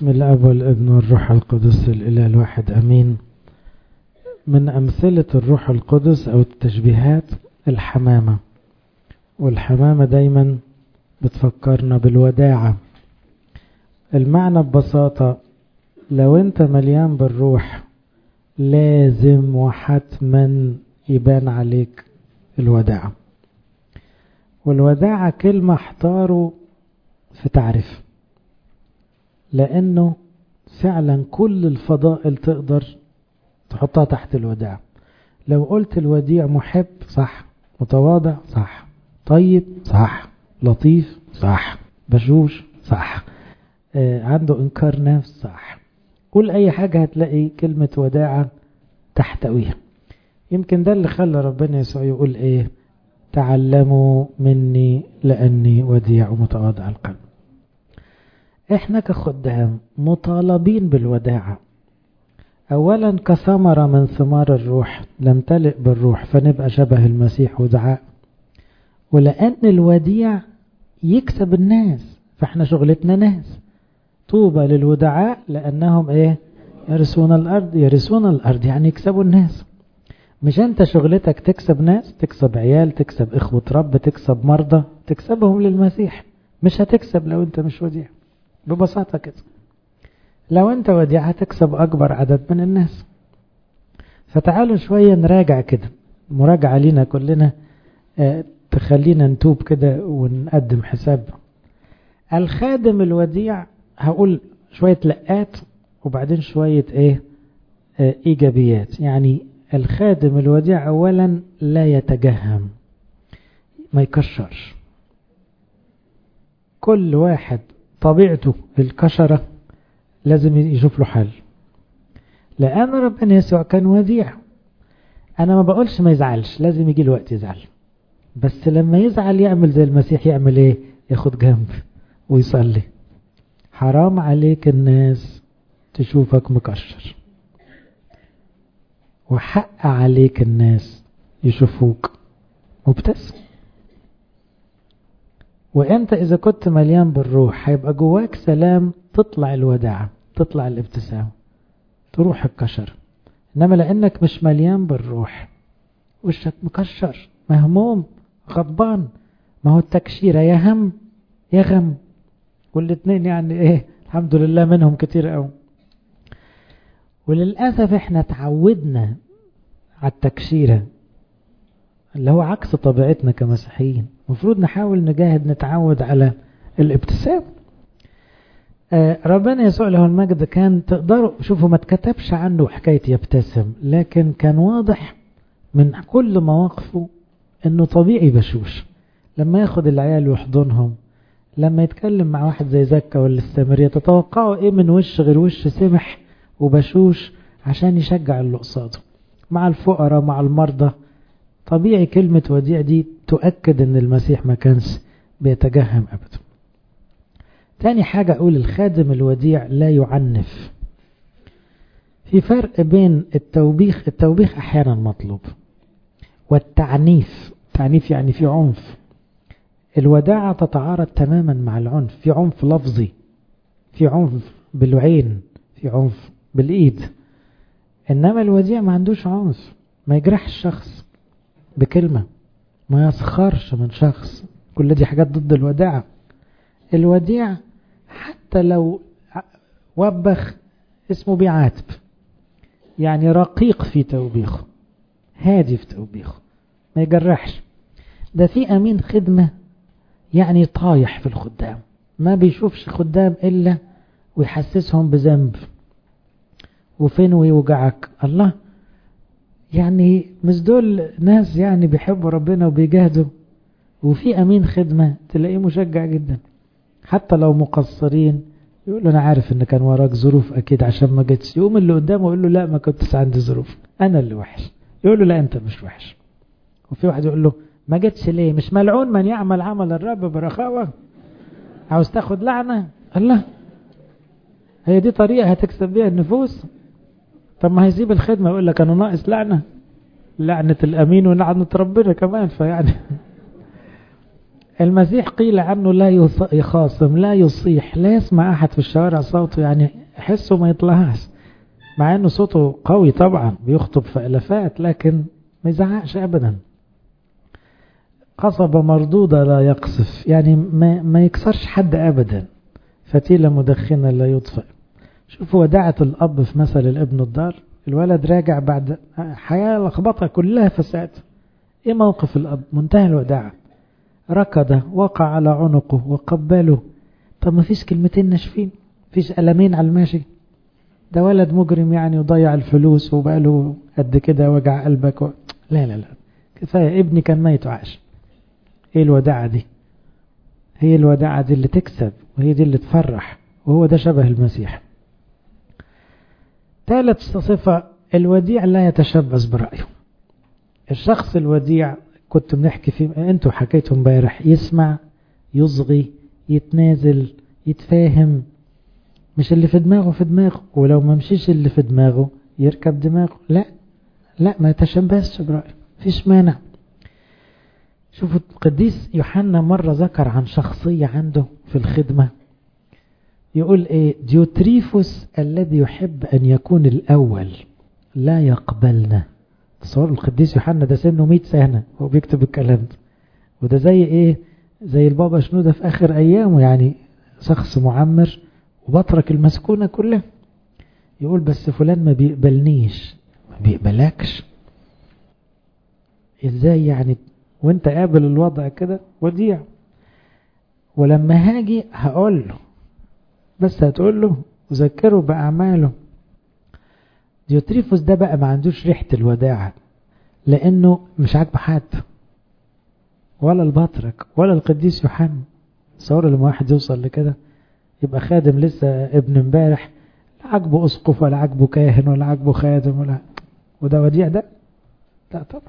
بسم الأب والابن والروح القدس الإله الواحد أمين. من أمثلة الروح القدس أو التشبيهات الحمامة، والحمامة دايما بتفكرنا بالوداعة. المعنى ببساطة، لو أنت مليان بالروح لازم وحتما يبان عليك الوداعة. والوداعة كلمة احتاروا في تعريف، لأنه فعلا كل الفضائل تقدر تحطها تحت الوداع. لو قلت الوديع محب صح، متواضع صح، طيب صح، لطيف صح، بشوش صح، عنده إنكار نفس صح. قول أي حاجة هتلاقي كلمة وداعة تحتويها. يمكن ده اللي خلى ربنا يسوع يقول إيه؟ تعلموا مني لأني وديع ومتواضع القلب. احنا كخدام مطالبين بالوداعة، اولا كثمرة من ثمار الروح، نمتلئ بالروح فنبقى شبه المسيح ودعاء، ولأن الوديع يكسب الناس، فاحنا شغلتنا ناس. طوبى للودعاء لأنهم ايه؟ يرثون الأرض. يرثون الأرض يعني يكسبوا الناس. مش انت شغلتك تكسب ناس، تكسب عيال، تكسب اخوة رب، تكسب مرضى، تكسبهم للمسيح. مش هتكسب لو انت مش وديع، ببساطة كده. لو انت وديع هتكسب اكبر عدد من الناس. فتعالوا شوية نراجع كده، مراجعة لينا كلنا تخلينا نتوب كده ونقدم حساب. الخادم الوديع، هقول شوية لقات وبعدين شوية ايجابيات. يعني الخادم الوديع اولا لا يتجهم، ما يكشرش. كل واحد طبيعته الكشرة لازم يشوف له حل، لأن ربنا يسوع كان وديع. أنا ما بقولش ما يزعلش، لازم يجي الوقت يزعل، بس لما يزعل يعمل زي المسيح. يعمل ايه؟ ياخد جنب ويصلي. حرام عليك الناس تشوفك مكشر، وحق عليك الناس يشوفوك مبتسم. وانت اذا كنت مليان بالروح هيبقى جواك سلام، تطلع الوداعة، تطلع الابتسام، تروح الكشر. انما لانك مش مليان بالروح وشك مكشر، مهموم، غضبان، ما هو التكشيرة يا هم يا غم، والاتنين يعني الحمد لله منهم كتير قوي. وللأسف احنا تعودنا على التكشيرة اللي هو عكس طبيعتنا كمسيحيين. المفروض نحاول نجاهد نتعود على الابتسام. ربنا يسوع له المجد كان تقدروا شوفوا ما تكتبش عنه حكاية يبتسم، لكن كان واضح من كل مواقفه انه طبيعي بشوش. لما ياخد العيال ويحضنهم، لما يتكلم مع واحد زي زكا ولا السامرية، تتوقعوا ايه من وش غير وش سمح وبشوش عشان يشجع اللي قصاده. مع الفقراء، مع المرضى، طبيعي. كلمة وديع دي تؤكد ان المسيح ما كانش بيتجهم ابدا. تاني حاجة اقول الخادم الوديع لا يعنف. في فرق بين التوبيخ احيانا مطلوب، والتعنيف. التعنيف يعني في عنف. الوداعة تتعارض تماما مع العنف. في عنف لفظي، في عنف بالعين، في عنف بالايد. انما الوديع ما عندوش عنف، ما يجرحش الشخص بكلمة، ما يسخرش من شخص. كل دي حاجات ضد الوداعة. الوديع حتى لو وبخ اسمه بيعاتب، يعني رقيق في توبيخه، هادي في توبيخه، ما يجرحش. ده في أمين خدمة يعني طايح في الخدام، ما بيشوفش خدام إلا ويحسسهم بذنب وفين ويوجعك الله. يعني مش دول ناس يعني بيحبوا ربنا وبيجاهدوا. وفي أمين خدمة تلاقيه مشجع جدا، حتى لو مقصرين يقول له أنا عارف إن كان وراك ظروف أكيد عشان ما جتش. يقوم اللي قدامه يقول له لا، ما كنتش عندي ظروف، أنا اللي وحش. يقول له لا، أنت مش وحش. وفي واحد يقول له ما جتش ليه؟ مش ملعون من يعمل عمل الرب برخاوة؟ عاوز تاخد لعنة؟ الله، هي دي طريقة هتكسب بيها النفوس؟ طب ما هيسيب الخدمة يقول لك أنا ناقص لعنة، لعنة الأمين ولعنة ربنا كمان. فيعني المسيح قيل عنه لا يخاصم، لا يصيح، لا يسمع أحد في الشوارع صوته، يعني حسه ما يطلعهاش، مع أنه صوته قوي طبعا بيخطب في ألفات، لكن ما يزعقش أبدا. قصبة مردودة لا يقصف، يعني ما يكسرش حد أبدا. فتيلة مدخنة لا يطفئ. شوفوا وداعة الأب في مثل الابن الضال. الولد راجع بعد حياة لخبطة كلها فساد. ايه موقف الأب؟ منتهى الوداعة، ركض وقع على عنقه وقبله. طب ما فيش كلمتين ناشفين؟ فيش ألمين على الماشي؟ ده ولد مجرم يعني، وضيع الفلوس وبقاله قد كده وجع قلبك لا لا لا، كفاية ابني كان ميت وعاش. ايه الوداعة دي؟ هي الوداعة دي اللي تكسب، وهي دي اللي تفرح، وهو ده شبه المسيح. ثالث صفة، الوديع لا يتشبث برأيه. الشخص الوديع كنت بنحكي فيه، انتوا حكيتوا امبارح، يسمع، يصغي، يتنازل، يتفاهم، مش اللي في دماغه في دماغه، ولو ما مشيش اللي في دماغه يركب دماغه. لا لا، ما يتشبثش برأيه، فيش مانع. شوفوا القديس يوحنا مرة ذكر عن شخصية عنده في الخدمة، يقول ايه؟ ديوتريفوس الذي يحب ان يكون الاول لا يقبلنا. تصور القديس يوحنا ده سنه 100 سنة وهو بيكتب الكلام ده، وده زي ايه؟ زي البابا شنودة في اخر ايامه، يعني شخص معمر وبطرك المسكونة كلها. يقول بس فلان ما بيقبلنيش. ما بيقبلكش ازاي يعني؟ وانت قابل الوضع كده وديع. ولما هاجي هقول له، بس هتقول له وذكره بأعماله. ديوتريفوس ده بقى ما عندوش ريحة الوداعة، لأنه مش عاجبه حد، ولا البطرك ولا القديس يوحنا. تصور لما واحد يوصل لكده، يبقى خادم لسه ابن امبارح، لا عاجبه أسقف ولا عاجبه كاهن ولا عاجبه خادم ولا، وده وديع ده؟ لا طبعا.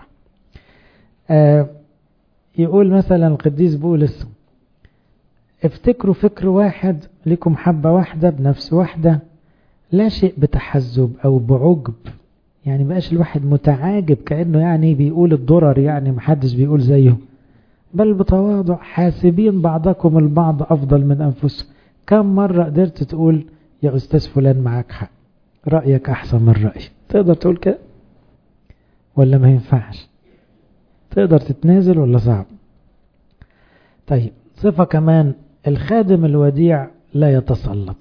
يقول مثلا القديس بولس: افتكروا فكر واحد، لكم حبة واحدة بنفس واحدة، لا شيء بتحزب أو بعجب. يعني بقاش الواحد متعاجب كأنه يعني بيقول الضرر، يعني محدش بيقول زيه، بل بتواضع حاسبين بعضكم البعض أفضل من أنفسهم. كم مرة قدرت تقول يا أستاذ فلان معاك حق، رأيك أحسن من رأيي؟ تقدر تقول كده ولا ما ينفعش؟ تقدر تتنازل ولا صعب؟ طيب صفة كمان، الخادم الوديع لا يتسلط،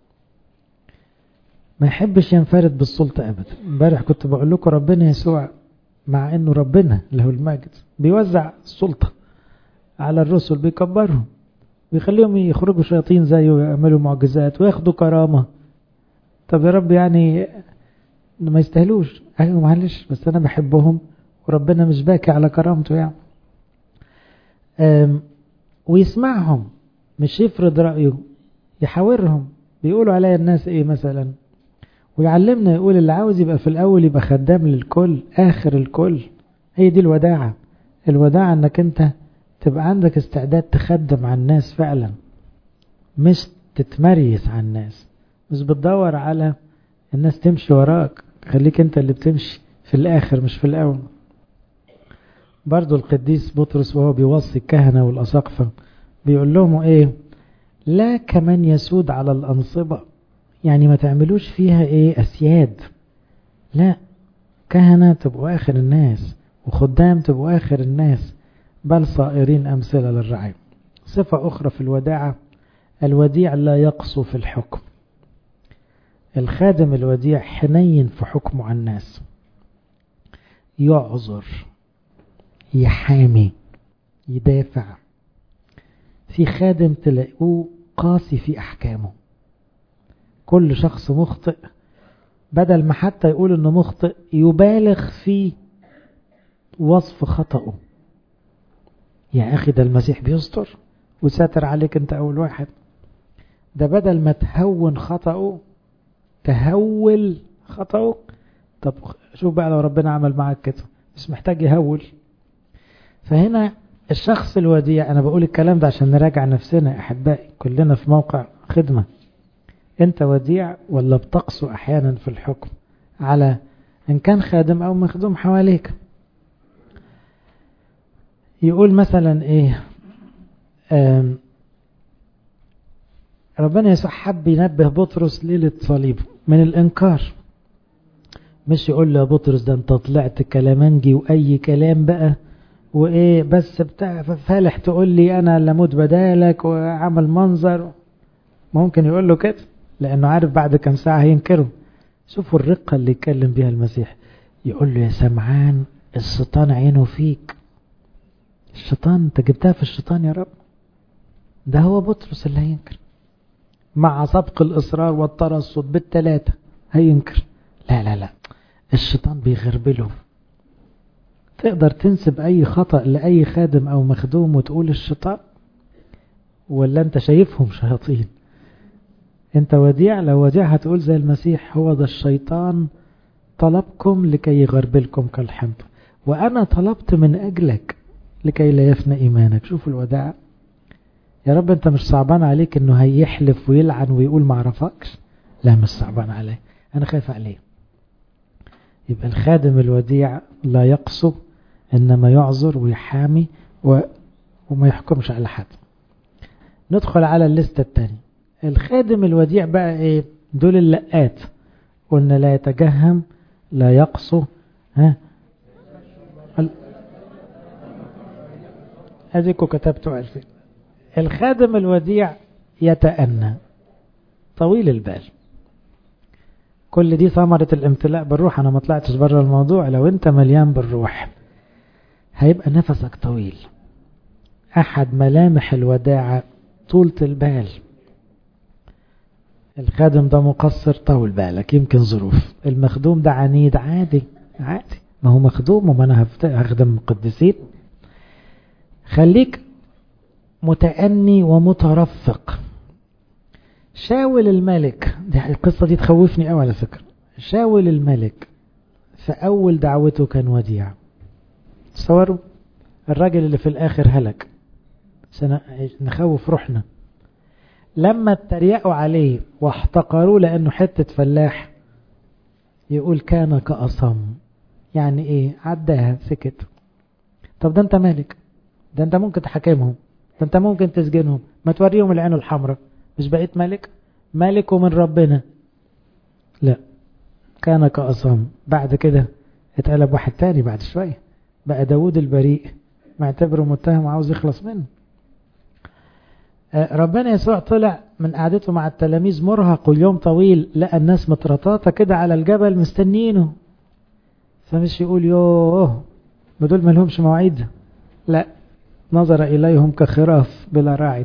ما يحبش ينفرد بالسلطة أبدا. امبارح كنت بقول لكم ربنا يسوع مع أنه ربنا له المجد بيوزع السلطة على الرسل، بيكبرهم، بيخليهم يخرجوا شياطين زيه ويعملوا معجزات وياخدوا كرامة. طب يا رب يعني ما يستاهلوش؟ أيوة معلش، بس أنا بحبهم وربنا مش باكي على كرامته يعني. ويسمعهم، مش يفرض رأيه، يحاورهم. بيقولوا عليا الناس ايه مثلا، ويعلمنا يقول اللي عاوز يبقى في الأول يبقى خدام للكل آخر الكل. هي دي الوداعة. الوداعة انك انت تبقى عندك استعداد تخدم على الناس فعلا، مش تتمريس على الناس، مش بتدور على الناس تمشي وراك، خليك انت اللي بتمشي في الآخر مش في الأول. برضو القديس بطرس وهو بيوصي الكهنة والأساقفة بيقول لهم ايه؟ لا كمن يسود على الأنصبة، يعني ما تعملوش فيها ايه أسياد، لا، كهنة تبقوا آخر الناس وخدام تبقوا آخر الناس، بل صائرين أمثلة للرعاية. صفة أخرى في الوداعة، الوديع لا يقسو في الحكم. الخادم الوديع حنين في حكمه على الناس، يعذر، يحامي، يدافع. في خادم تلاقوه قاسي في أحكامه، كل شخص مخطئ بدل ما حتى يقول انه مخطئ يبالغ في وصف خطأه. يا أخي ده المسيح بيستر وساتر عليك انت أول واحد، ده بدل ما تهون خطأه تهول خطأه. طب شوف بقى لو ربنا عمل معك كده، مش محتاج يهول. فهنا الشخص الوديع، أنا بقول الكلام ده عشان نراجع نفسنا أحبائي، كلنا في موقع خدمة. أنت وديع ولا بتقسو أحيانا في الحكم على إن كان خادم أو مخدوم حواليك؟ يقول مثلا إيه؟ ربنا يسوع حب ينبه بطرس ليلة صليبه من الإنكار. مش يقول له يا بطرس ده انت طلعت كلامنجي وأي كلام بقى وإيه بس بتاع فالح تقول لي أنا اللي أموت بدالك وعمل منظر. ممكن يقول له كده لأنه عارف بعد كم ساعة هينكره. شوفوا الرقة اللي يتكلم بيها المسيح. يقول له يا سمعان الشيطان عينه فيك. الشيطان انت جبتها في الشيطان يا رب. ده هو بطرس اللي هينكر مع سبق الإصرار والترصد بالثلاثة هينكر. لا لا لا الشيطان بيغربله. تقدر تنسب أي خطأ لأي خادم أو مخدوم وتقول الشيطان ولا أنت شايفهم شياطين؟ أنت وديع. لو وديع هتقول زي المسيح هو ده الشيطان طلبكم لكي يغربلكم كالحنطة وأنا طلبت من أجلك لكي لا يفنى إيمانك. شوف الوداع يا رب. أنت مش صعبان عليك أنه هيحلف ويلعن ويقول معرفكش؟ لا مش صعبان عليه. أنا خايف عليه. يبقى الخادم الوديع لا يقسو إنما يعذر ويحامي وما يحكمش على حد. ندخل على الليستة الثانية. الخادم الوديع بقى إيه؟ دول اللقات. قلنا لا يتجهم لا يقسو أديكوا كتبتوا 2000. الخادم الوديع يتأنى طويل البال. كل دي ثمرة الامتلاء بالروح. أنا ما طلعتش بره الموضوع. لو أنت مليان بالروح هيبقى نفسك طويل. أحد ملامح الوداعة طولة البال. الخادم ده مقصر طول بالك يمكن ظروف. المخدوم ده عنيد عادي عادي ما هو مخدوم وما أنا هخدم مقدسين. خليك متأني ومترفق. شاول الملك دي القصة دي تخوفني أوي على فكرة. شاول الملك في أول دعوته كان وديع. تصوروا الراجل اللي في الآخر هلك. نخوف روحنا. لما اتريقوا عليه واحتقروه لأنه حتة فلاح يقول كان كأصم. يعني ايه؟ عداها سكت. طب ده انت مالك. ده انت ممكن تحاكمهم. ده انت ممكن تسجنهم. ما توريهم العين الحمراء. مش بقيت ملك؟ ملك ومن ربنا. لا كان كأصم. بعد كده اتقلب واحد تاني بعد شوية. بقى داود البريء معتبره متهم وعاوز يخلص منه. ربنا يسوع طلع من قعدته مع التلاميذ مرهق واليوم طويل. لقى الناس مترطاطة كده على الجبل مستنينه. فمش يقول يوه بدول ما لهمش مواعيد. لا نظر إليهم كخراف بلا راعي.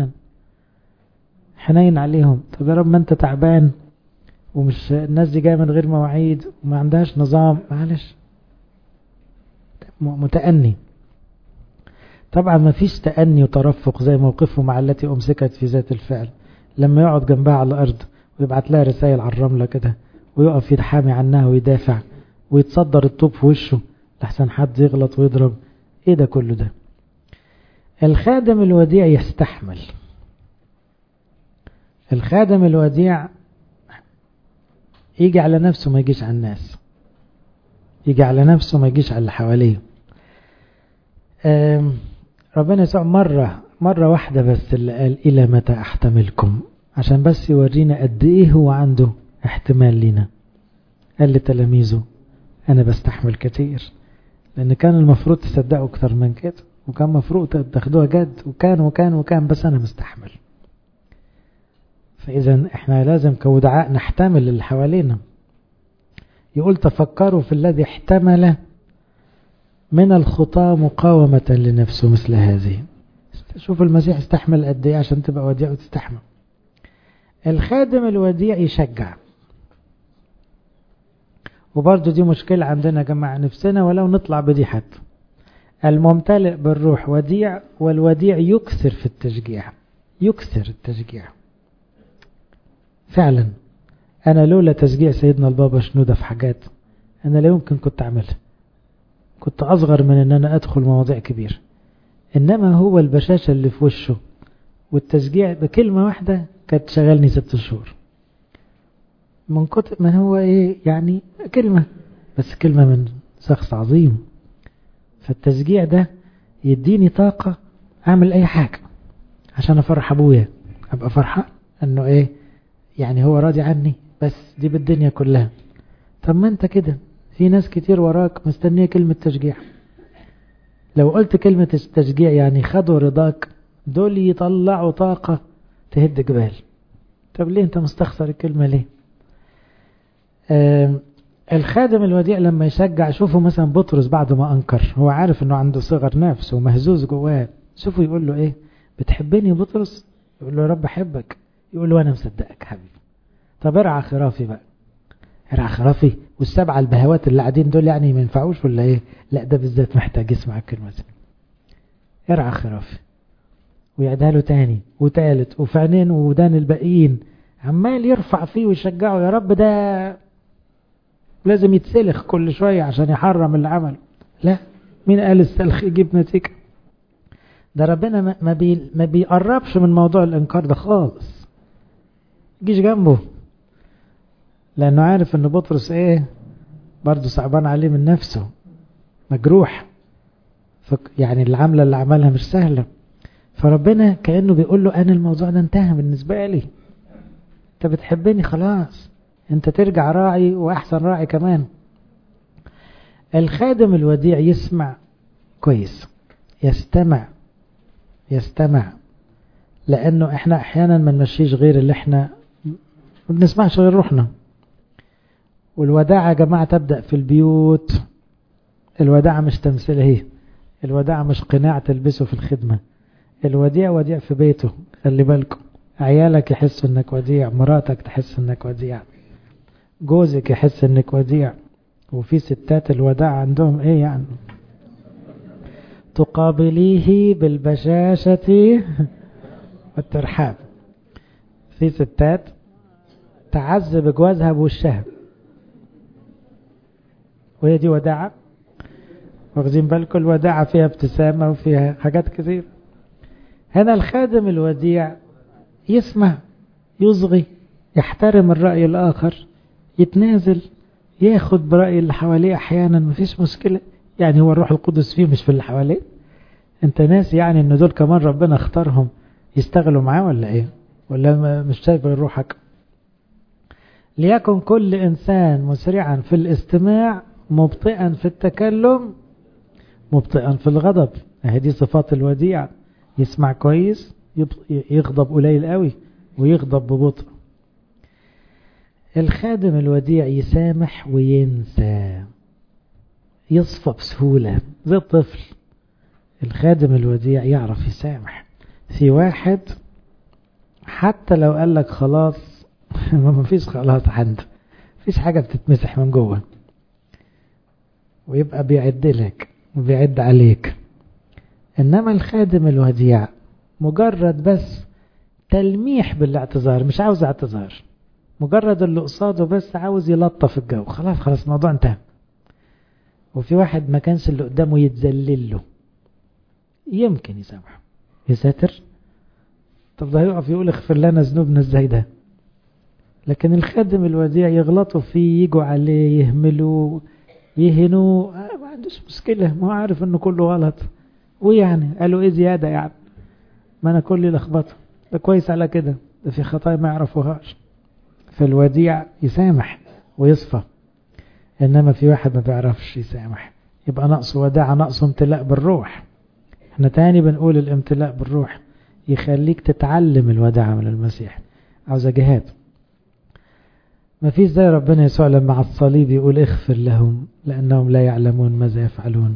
حنين عليهم. طب يا رب ما انت تعبان ومش الناس دي جايه من غير مواعيد وما عندهاش نظام. معلش متأني. طبعا ما فيش تأني وترفق زي موقفه مع التي أمسكت في ذات الفعل. لما يقعد جنبها على الأرض ويبعت لها رسائل على الرملة كده ويقف يتحامي عنها ويدافع ويتصدر الطوب في وشه لحسن حد يغلط ويضرب. ايه ده كله ده؟ الخادم الوديع يستحمل. الخادم الوديع يجي على نفسه ما يجيش على الناس. يجي على نفسه ما يجيش على اللي حواليه. ربنا يسوع مرة واحدة بس اللي قال إلى متى أحتملكم عشان بس يورينا قد إيه هو عنده احتمال لنا. قال لتلاميذه أنا بستحمل كتير. لأن كان المفروض تصدقوا أكتر من كده وكان مفروض تاخدوها جد وكان بس أنا مستحمل. فإذا إحنا لازم كودعاء نحتمل اللي حوالينا. يقول تفكروا في الذي احتمل من الخطاة مقاومة لنفسه مثل هذه. شوف المسيح استحمل قد ايه عشان تبقى وديع وتستحمل. الخادم الوديع يشجع. وبرضو دي مشكلة عندنا يا جماعة نفسنا ولو نطلع بدي حتى. الممتلئ بالروح وديع والوديع يكثر في التشجيع. يكثر التشجيع فعلا. أنا لولا تشجيع سيدنا البابا شنودة في حاجات أنا لا يمكن كنت أعملها. كنت أصغر من أن أنا أدخل مواضيع كبير. إنما هو البشاشة اللي في وشه والتشجيع بكلمة واحدة كانت شغلني 6 شهور. من كتر ما هو إيه يعني كلمة بس كلمة من شخص عظيم. فالتشجيع ده يديني طاقة أعمل أي حاجة. عشان افرح ابويا، ابقى فرحان انه ايه يعني هو راضي عني، بس دي بالدنيا كلها. طب ما انت كده في ناس كتير وراك مستنية كلمة تشجيع. لو قلت كلمة التشجيع يعني خدوا رضاك، دول يطلعوا طاقة تهد جبال. طب ليه انت مستخسر الكلمة ليه؟ الخادم الوديع لما يشجع، شوفوا مثلا بطرس بعد ما انكر، هو عارف انه عنده صغر نفس ومهزوز جواه، شوفوا يقول له ايه؟ بتحبني يا بطرس؟ يقول له يا رب احبك. يقول له انا مصدقك حبيبي. طب ارعى خرافي بقى. ارعى خرافي والسبعة البهوات اللي قاعدين دول يعني ما ينفعوش ولا ايه؟ لا ده بالذات محتاج يسمع الكلمة دي. ارعى خرافي. ويعدها له تاني وتالت، وفي عينين ودان الباقيين عمال يرفع فيه ويشجعه، يا رب ده لازم يتسلخ كل شوية عشان يحرم اللي عمله. لا، مين قال السلخ يجيب نتيجة؟ ده ربنا ما بيقربش من موضوع الانكار ده خالص، يجيش جنبه، لانه عارف ان بطرس ايه برضه صعبان عليه من نفسه، مجروح، يعني العملة اللي عملها مش سهلة. فربنا كأنه بيقول له انا الموضوع ده انتهى بالنسبة لي، انت بتحبني خلاص، انت ترجع راعي واحسن راعي كمان. الخادم الوديع يسمع كويس، يستمع، لانه احنا احيانا ما نمشيش غير اللي احنا ما بنسمعش غير روحنا. والوداعة يا جماعة تبدأ في البيوت. الوداعة مش تمثيلية، الوداعة مش قناع تلبسه في الخدمة. الوديع وديع في بيته، خلي بالكم، عيالك يحس انك وديع، مراتك تحس انك وديع، جوزك يحس انك وديع. وفي ستات الوداع عندهم ايه يعني؟ تقابليه بالبشاشة والترحاب. في ستات تعذب جوازها بوشها، وهي دي وداعة. واخدين بالكم؟ الوداعة فيها ابتسامة وفيها حاجات كثير. هنا الخادم الوديع يسمع، يصغي، يحترم الرأي الآخر، يتنازل، ياخد برأي اللي حواليه أحيانا، مفيش مشكلة. يعني هو الروح القدس فيه مش في اللي حواليه؟ انت ناس يعني ان دول كمان ربنا اختارهم يشتغلوا معاه ولا ايه؟ ولا مش شايف غير روحك؟ ليكن كل انسان مسرعا في الاستماع، مبطئا في التكلم، مبطئا في الغضب. هذه صفات الوديع. يسمع كويس، يغضب قليل قوي، ويغضب ببطء. الخادم الوديع يسامح وينسى، يصفى بسهولة زي الطفل. الخادم الوديع يعرف يسامح. في واحد حتى لو قال لك خلاص ما فيش خلاص عنده، فيش حاجة بتتمسح من جوه، ويبقى بيعد لك وبيعد عليك. انما الخادم الوديع مجرد بس تلميح بالاعتذار، مش عاوز اعتذار، مجرد اللي قصاده بس عاوز يلطف الجو، خلاص الموضوع انتهى. وفي واحد ما كانش اللي قدامه يتذلل له، يمكن يسامحه، يا ساتر، طب ده هيقف يقول اغفر لنا ذنوبنا ازاي ده؟ لكن الخادم الوديع يغلطوا فيه، يجوا عليه، يهملوا، يهنوا، ما عندوش مشكلة، ما هو عارف انه كله غلط. ويعني قالوا ايه زيادة يعني؟ ما انا كل لخبطه، ده كويس على كده، ده في خطايا ما يعرفوهاش. فالوديع يسامح ويصفى. انما في واحد ما بيعرفش يسامح، يبقى نقصه وداعة، نقصه امتلاء بالروح. احنا تاني بنقول الامتلاء بالروح يخليك تتعلم الوداعة من المسيح، عاوزة جهاد. ما فيش زي ربنا يسوع لما على الصليب يقول اغفر لهم لأنهم لا يعلمون ماذا يفعلون.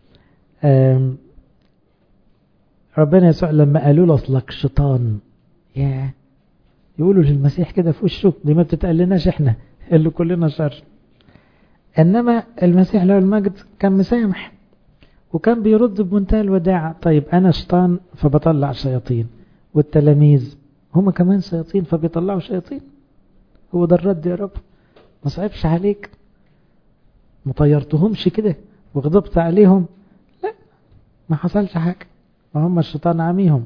ربنا يسوع لما قالوا له اصلك شيطان، يقولوا للمسيح كده في وشه، دي ما بتتقلناش احنا اللي كلنا شر. انما المسيح له المجد كان مسامح، وكان بيرد بمنتهى الوداعة. طيب انا شيطان فبطلع شياطين، والتلاميذ هم كمان شياطين فبيطلعوا شياطين. هو ده الرد يا رب؟ ما صعبش عليك؟ ما طيرتهمش كده وغضبت عليهم؟ لا، ما حصلش حاجة، ما هم الشيطان عاميهم.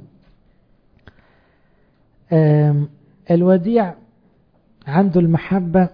الوديع عنده المحبة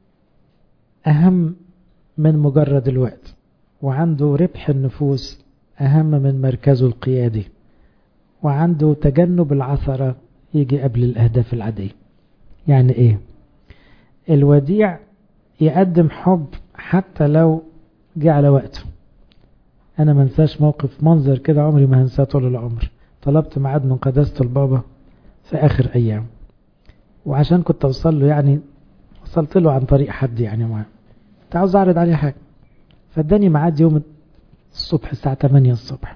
أهم من مجرد الوقت، وعنده ربح النفوس أهم من مركزه القيادي، وعنده تجنب العثرة يجي قبل الأهداف العادية. يعني إيه؟ الوديع يقدم حب حتى لو جه على وقته. أنا منساش موقف منظر كده عمري ما هنساه طول العمر. طلبت ميعاد من قداسة البابا في آخر أيام، وعشان كنت أوصل له يعني وصلت له عن طريق حد يعني معاه، كنت عاوز أعرض عليه حاجة، فاداني ميعاد يوم الصبح الساعة 8 الصبح،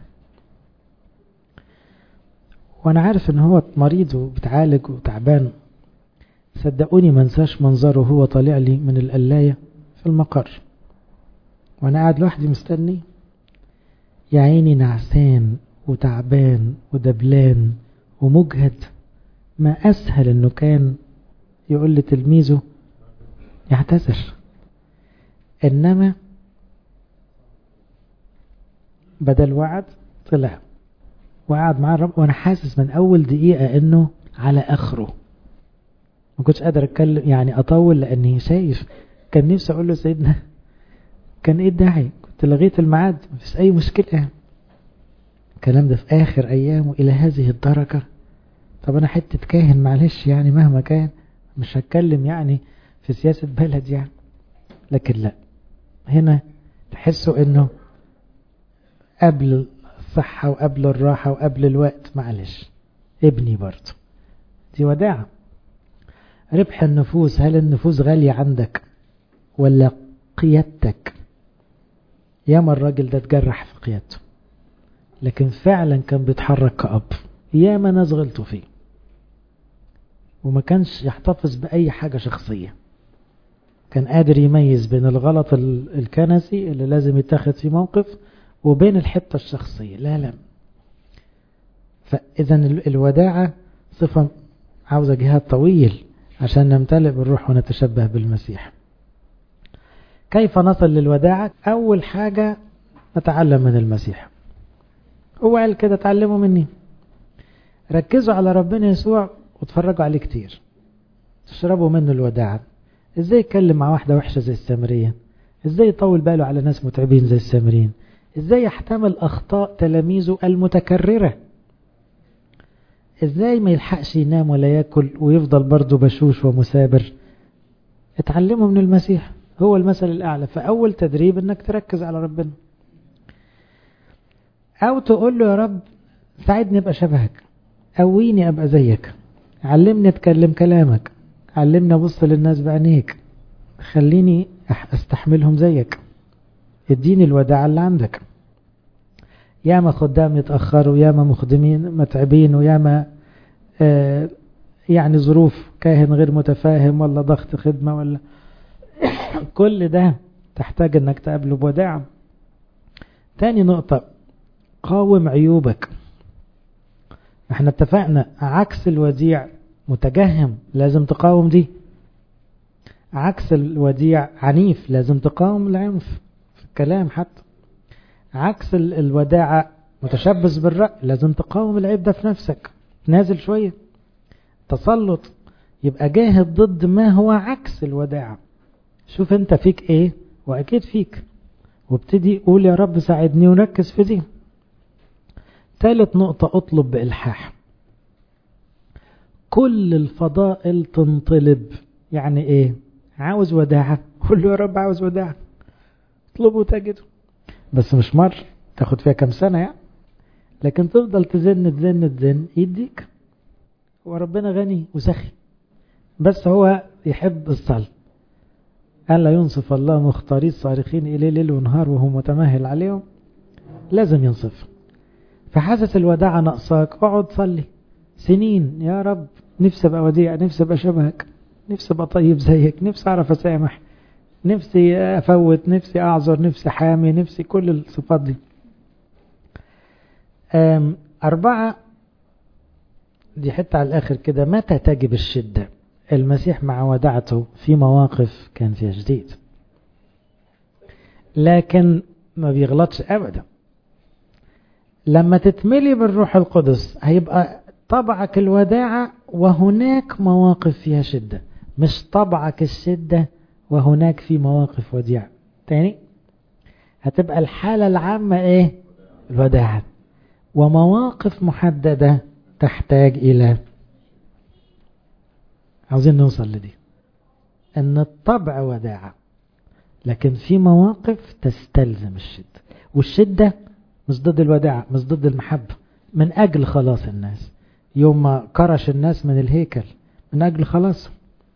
وأنا عارف إن هو مريض وبتعالج وتعبان. صدقوني منساش منظره وهو طالع لي من القلاية في المقر وأنا قاعد لوحدي مستني، يا عيني نعسان وتعبان ودبلان ومجهد. ما أسهل إنه كان يقول لتلميذه يعتذر، إنما بدل وعد طلع وقعد مع الرب، وأنا حاسس من أول دقيقة إنه على آخره. ما كنتش قادر أتكلم يعني أطول، لأني شايف كان نفسي أقول له سيدنا كان إيه الداعي، كنت لغيت الميعاد مفيش أي مشكلة. الكلام ده في آخر أيامه إلى هذه الدرجة. طب أنا حتة كاهن معلش يعني مهما كان مش هتكلم يعني في سياسة بلد يعني، لكن لا، هنا تحسوا إنه قبل الصحة وقبل الراحة وقبل الوقت معلش ابني برضه. دي وداعة. ربح النفوس، هل النفوس غالية عندك ولا قيادتك؟ ياما الراجل ده اتجرح في قيادته، لكن فعلا كان بيتحرك كأب. ياما ناس غلطوا فيه وما كانش يحتفظ بأي حاجة شخصية، كان قادر يميز بين الغلط الكنسي اللي لازم يتاخد فيه موقف وبين الحتة الشخصية. لا لا، فإذا الوداعة صفة عاوزة جهاد طويل عشان نمتلئ بالروح ونتشبه بالمسيح. كيف نصل للوداعة؟ أول حاجة نتعلم من المسيح. هو قال كده تعلموا مني، ركزوا على ربنا يسوع وتفرجوا عليه كتير، تشربوا منه الوداعة. ازاي يتكلم مع واحدة وحشة زي السامرية، ازاي يطول باله على ناس متعبين زي السامريين، ازاي يحتمل أخطاء تلاميذه المتكررة، ازاي ما يلحقش ينام ولا يأكل ويفضل برضه بشوش ومثابر. اتعلموا من المسيح، هو المثل الأعلى. فأول تدريب انك تركز على ربنا، او تقول له يا رب ساعدني ابقى شبهك، قويني ابقى زيك، علمني اتكلم كلامك، علمني ابص للناس بعينيك، خليني استحملهم زيك، اديني الوداعة اللي عندك. ياما خدام يتأخروا، ياما مخدمين متعبين، وياما يعني ظروف كاهن غير متفاهم ولا ضغط خدمة ولا كل ده تحتاج انك تقابله بوداعة. تاني نقطة، قاوم عيوبك. احنا اتفقنا عكس الوديع متجهم، لازم تقاوم دي. عكس الوديع عنيف، لازم تقاوم العنف في الكلام حتى. عكس الوداعة متشبث بالرأي، لازم تقاوم العيب ده في نفسك، نازل شوية. تسلط يبقى جاهد ضد ما هو عكس الوداعة. شوف انت فيك ايه، واكيد فيك، وابتدي قول يا رب ساعدني ونركز في دي. ثالث نقطة، اطلب بإلحاح. كل الفضائل تنطلب. يعني ايه؟ عاوز وداعة، قول له يا رب عاوز وداعة، اطلبه وتجده. بس مش مر تاخد فيها كم سنة يعني، لكن تفضل تزن تزن تزن يديك. وربنا غني وسخي، بس هو يحب الصلاة. ألا ينصف الله مختاري الصارخين إليه ليل ونهار وهو متمهل عليهم، لازم ينصف. فحاسس الوداعة نقصاك، اقعد صلي سنين، يا رب نفسي ابقى وديع، نفسي ابقى شبهك، نفسي ابقى طيب زيك، نفسي اعرف اسامح، نفسي افوت، نفسي اعذر، نفسي حامي، نفسي كل الصفات دي. 4 دي حتى على الاخر كده. متى تجب الشدة؟ المسيح مع وداعته في مواقف كان فيها شديد، لكن ما بيغلطش ابدا. لما تتملي بالروح القدس هيبقى طبعك الوداعة وهناك مواقف فيها شدة، مش طبعك الشدة وهناك في مواقف وديعة. تاني، هتبقى الحالة العامة ايه؟ الوداعة. ومواقف محددة تحتاج إلى، عاوزين نوصل لدي، أن الطبع وداعة، لكن في مواقف تستلزم الشدة، والشدة مش ضد الوداعة، مش ضد المحبة، من أجل خلاص الناس. يوم ما كرش الناس من الهيكل من أجل خلاص،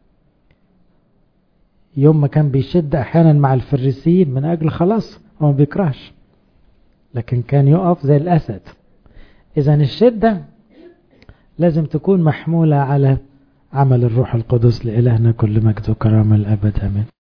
يوم ما كان بيشد أحيانا مع الفريسيين من أجل خلاص، هو ما بيكرهش، لكن كان يقف زي الأسد. إذن الشدة لازم تكون محمولة على عمل الروح القدس. لإلهنا كل مجد وكرامة الأبد، آمين.